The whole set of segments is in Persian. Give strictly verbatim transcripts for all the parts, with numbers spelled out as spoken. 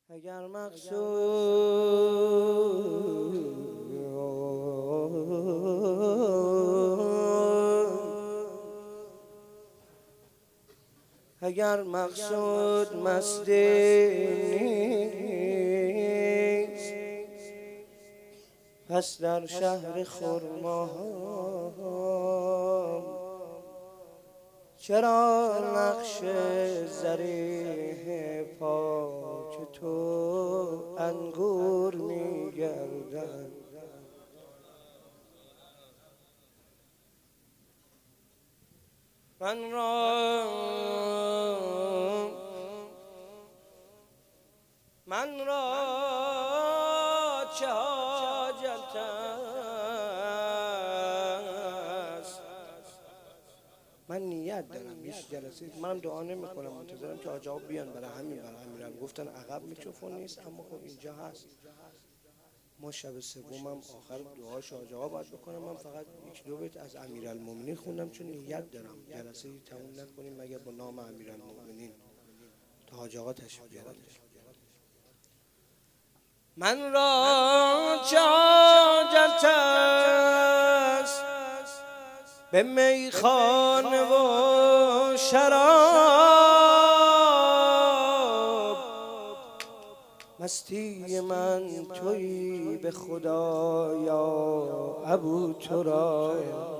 اگر مقصود اگر مقصود مستی نیست، پس در شهر خرما چرا نقش زریح پاک تو انگور می‌گردد؟ من را من را چه حاجت است؟ من نیت دارم هیچ جلسه من دعا نمی کنم، منتظرم که آقا بیان. برای همین برای همین گفتن عقب میکروفون نیست، اما خب اینجا هست. ما شب سومم آخر دعاش آقا باید بکنم. من فقط یک دو بیت از امیرالمومنین خوندم چون نیت دارم جلسه تموم نکنیم مگر با نام امیرالمومنین تا حاج آقا تشریف بیارن. من را چه حاجت است به میخانه و شراب؟ مستی من تویی به خدایا ابو تراب.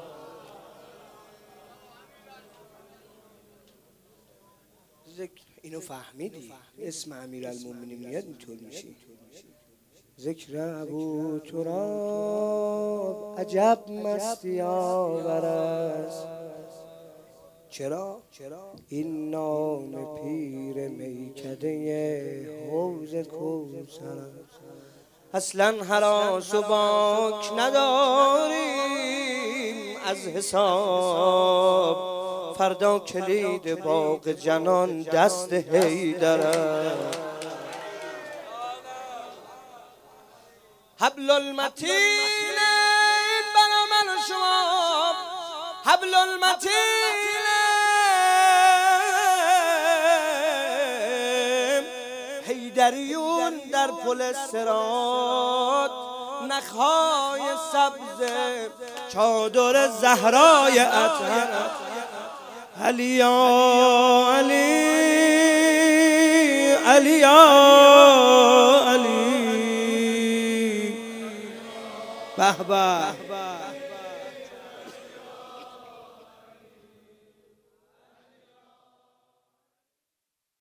اینو فهمیدی؟ اسم امیرالمومنین میاد اینطور میشی. ذکر ابو تراب عجب مستی آور است. چرا؟ این نام پیر میکده حوض کوثر است. اصلا هراس و باک نداریم از حساب. فردا کلید باغ جنان دست حیدر است. حبل المتین این برا من و شما، حبل المتین حیدریون در پل صراط، نخهای سبز چادر زهرای اطهر. علی یا علی علی یا علی به به.